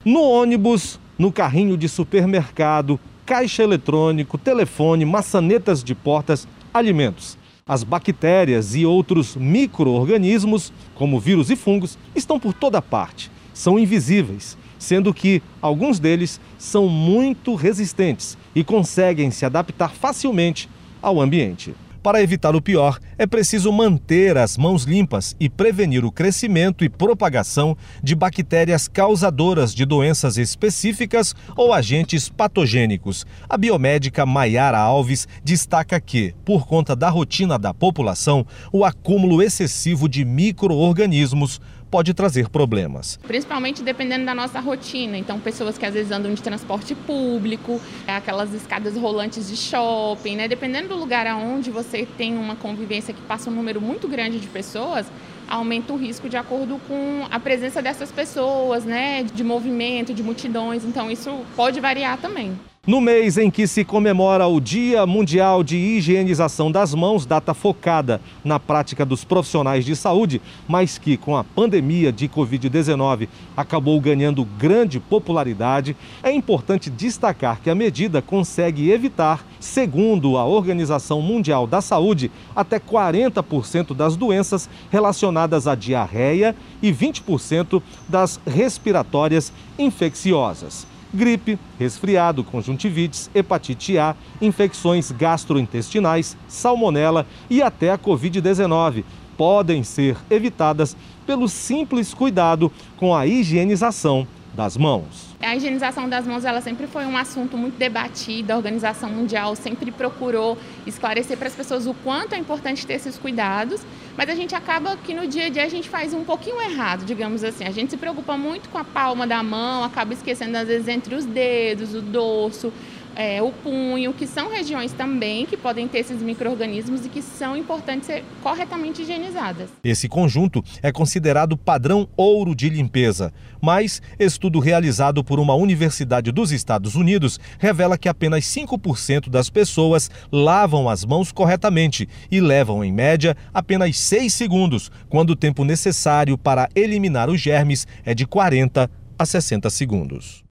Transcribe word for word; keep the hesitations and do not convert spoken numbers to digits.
No ônibus, no carrinho de supermercado, caixa eletrônico, telefone, maçanetas de portas, alimentos. As bactérias e outros micro-organismos, como vírus e fungos, estão por toda parte. São invisíveis, sendo que alguns deles são muito resistentes e conseguem se adaptar facilmente ao ambiente. Para evitar o pior, é preciso manter as mãos limpas e prevenir o crescimento e propagação de bactérias causadoras de doenças específicas ou agentes patogênicos. A biomédica Maiara Alves destaca que, por conta da rotina da população, o acúmulo excessivo de micro-organismos pode trazer problemas. Principalmente dependendo da nossa rotina. Então, pessoas que às vezes andam de transporte público, aquelas escadas rolantes de shopping, né? Dependendo do lugar aonde você tem uma convivência que passa um número muito grande de pessoas, aumenta o risco de acordo com a presença dessas pessoas, né? De movimento, de multidões. Então, isso pode variar também. No mês em que se comemora o Dia Mundial de Higienização das Mãos, data focada na prática dos profissionais de saúde, mas que com a pandemia de covid dezenove acabou ganhando grande popularidade, é importante destacar que a medida consegue evitar, segundo a Organização Mundial da Saúde, até quarenta por cento das doenças relacionadas à diarreia e vinte por cento das respiratórias infecciosas. Gripe, resfriado, conjuntivites, hepatite A, infecções gastrointestinais, salmonela e até a covid dezenove podem ser evitadas pelo simples cuidado com a higienização das mãos. A higienização das mãos ela sempre foi um assunto muito debatido. A Organização Mundial sempre procurou esclarecer para as pessoas o quanto é importante ter esses cuidados, mas a gente acaba que no dia a dia a gente faz um pouquinho errado, digamos assim. A gente se preocupa muito com a palma da mão, acaba esquecendo às vezes entre os dedos, o dorso, É, o punho, que são regiões também que podem ter esses micro-organismos e que são importantes ser corretamente higienizadas. Esse conjunto é considerado padrão ouro de limpeza, mas estudo realizado por uma universidade dos Estados Unidos revela que apenas cinco por cento das pessoas lavam as mãos corretamente e levam, em média, apenas seis segundos, quando o tempo necessário para eliminar os germes é de quarenta a sessenta segundos.